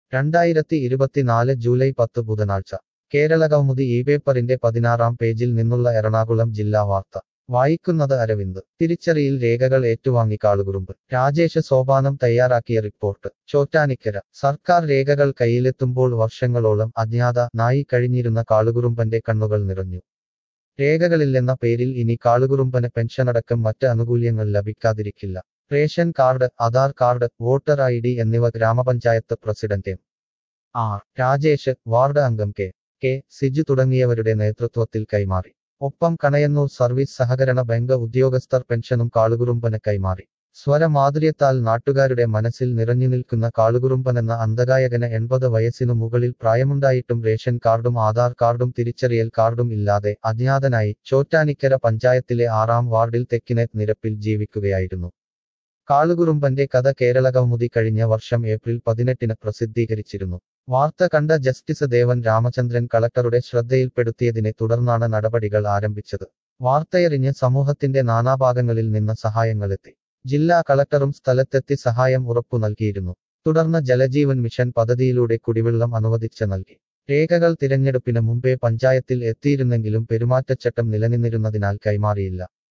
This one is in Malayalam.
2024 ജൂലൈ 10 ബുധനാഴ്ച കേരളകൗമുദി പേപ്പറിന്റെ 16-ാം പേജിൽ നിന്നുള്ള എറണാകുളം ജില്ലാ വാർത്ത വായിക്കുന്നത് അരവിന്ദ് തിരിച്ചറിയൽ രേഖകൾ ഏറ്റുവാങ്ങി കാളുകുറുമ്പ് രാജേഷ് സോപാനം തയ്യാറാക്കിയ റിപ്പോർട്ട് ചോറ്റാനിക്കര സർക്കാർ രേഖകൾ കയ്യിലെത്തുമ്പോൾ വർഷങ്ങളോളം അജ്ഞാതനായി കഴിഞ്ഞിരുന്ന കാളുകുറുമ്പന്റെ കണ്ണുകൾ നിറഞ്ഞു രേഖകളില്ലെന്ന പേരിൽ ഇനി കാളുകുറുമ്പന് പെൻഷനടക്കം മറ്റ് ആനുകൂല്യങ്ങൾ ലഭിക്കാതിരിക്കില്ല ration card Aadhaar card voter ID എന്നിവ ഗ്രാമപഞ്ചായത്ത് പ്രസിഡന്റ് ആർ രാജേഷ് വാർഡ് അംഗം കെ സിജു തുടങ്ങിയവരുടെ നേതൃത്വത്തിൽ കൈമാറി ഒപ്പം കണയന്നൂർ സർവീസ് സഹകരണ ബാങ്ക് ഉദ്യോഗസ്ഥർ പെൻഷനും കാളുകുറുമ്പന് കൈമാറി സ്വരമാധുര്യത്താൽ നാട്ടുകാരുടെ മനസ്സിൽ നിറഞ്ഞുനിൽക്കുന്ന കാളുകുറുമ്പനെന്ന അന്ധഗായകന് 80 വയസ്സിനു മുകളിൽ പ്രായമുണ്ടായിട്ടും റേഷൻ കാർഡും ആധാർ കാർഡും തിരിച്ചറിയൽ കാർഡും ഇല്ലാതെ അജ്ഞാതനായി ചോറ്റാനിക്കര പഞ്ചായത്തിലെ 6-ാം വാർഡിൽ തെക്കിനേത്ത് നിരപ്പിൽ ജീവിക്കുകയായിരുന്നു കാളുകുറുമ്പന്റെ കഥ കേരളകൗമുദി കഴിഞ്ഞ വർഷം ഏപ്രിൽ 18-ന് പ്രസിദ്ധീകരിച്ചിരുന്നു വാർത്ത കണ്ട ജസ്റ്റിസ് ദേവൻ രാമചന്ദ്രൻ കളക്ടറുടെ ശ്രദ്ധയിൽപ്പെടുത്തിയതിനെ തുടർന്നാണ് നടപടികൾ ആരംഭിച്ചത് വാർത്തയറിഞ്ഞ് സമൂഹത്തിന്റെ നാനാഭാഗങ്ങളിൽ നിന്ന് സഹായങ്ങളെത്തി ജില്ലാ കളക്ടറും സ്ഥലത്തെത്തി സഹായം ഉറപ്പു നൽകിയിരുന്നു തുടർന്ന് ജലജീവൻ മിഷൻ പദ്ധതിയിലൂടെ കുടിവെള്ളം അനുവദിച്ച് നൽകി രേഖകൾ തിരഞ്ഞെടുപ്പിന് മുമ്പേ പഞ്ചായത്തിൽ എത്തിയിരുന്നെങ്കിലും പെരുമാറ്റച്ചട്ടം നിലനിന്നിരുന്നതിനാൽ കൈമാറിയില്ല